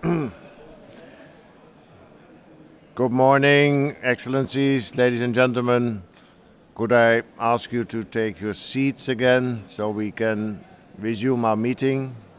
Good morning, Excellencies, ladies and gentlemen. Could I ask you to take your seats again so we can resume our meeting?